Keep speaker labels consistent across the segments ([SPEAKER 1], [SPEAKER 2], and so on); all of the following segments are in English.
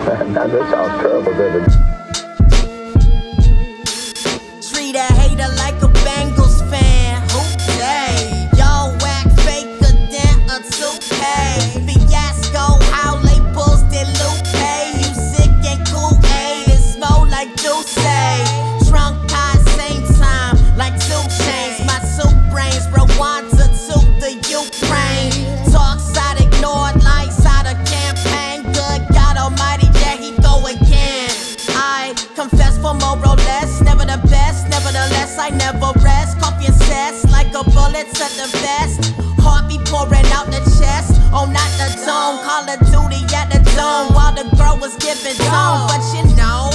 [SPEAKER 1] Now that sounds terrible, doesn't it?
[SPEAKER 2] Treat a hater like a Bengals fan. Who they? Y'all whack faker than a toupee. Fiasco, how labels did Lupe. You sick and Kool-Aid, it smell like Douce. Trunk tie, same time, like 2 Chainz. My soup brains, Rwanda to the Ukraine. Talk side ignored, light side of campaign. Good God Almighty, there he go again. I confess for more or less, never the best. Nevertheless, I never rest. Coffee and cess like a bullet to the vest. Heart be pouring out the chest. Oh, not the dome. Call of Duty at the dome while the girl was giving tone. But you know,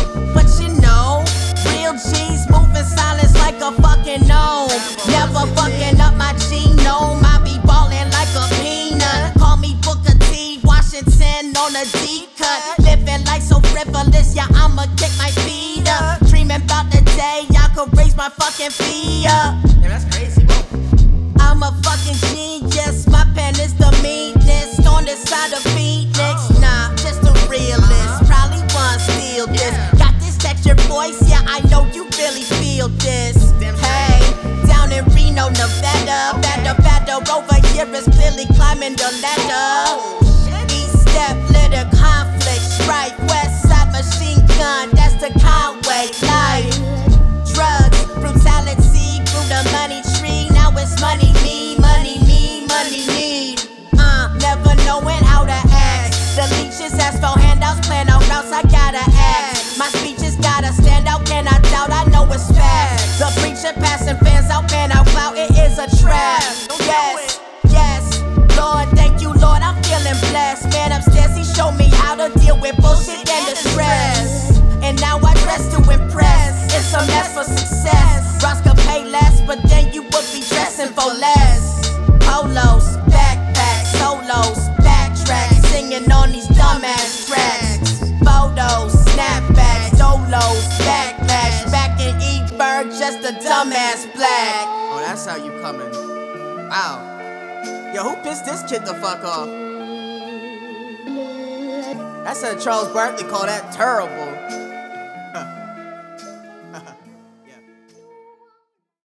[SPEAKER 2] real G's moving silence like a fucking gnome. Never fucking up my genome. I be ballin' like a peanut. Call me Booker T. Washington on a D cut. Living life so frivolous, yeah, I'ma kick my feet up. Dreaming about the day I could raise my fucking fee up.
[SPEAKER 3] Damn, that's crazy, bro.
[SPEAKER 2] I'm a fucking genius. My pen is the meanest. On the side of Phoenix, nah, just a realist. Probably wanna steal this. Got this textured voice, yeah, I know you really feel this. Hey, down in Reno, Nevada, better over here is clearly climbing the ladder. East step, little conflict, strife. West side machine gun, that's the Conway life. Drugs, brutality, grew the money tree. Now it's money me, money me, money need. Never knowing how to act. The leeches ask for handouts, plan out routes, I gotta act. My speeches gotta stand out, cannot doubt, I know it's fast. The preacher passing fans out, fan out clout, it is a trap. Yes, Lord, thank you, Lord, I'm feeling blessed. Man upstairs, he showed me how to deal with bullshit and distress. And now I dress to impress. It's a mess for success. Ross could pay less, but then you would be dressing for less. Polos, backpacks, solos, backtracks, singing on these dumbass tracks. Photos, snapbacks, dolos, backlash. Back in E-Berg, just a dumbass black.
[SPEAKER 3] Oh, that's how you coming. Wow. Yo, who pissed this kid the fuck off? That said Charles Barkley called that terrible.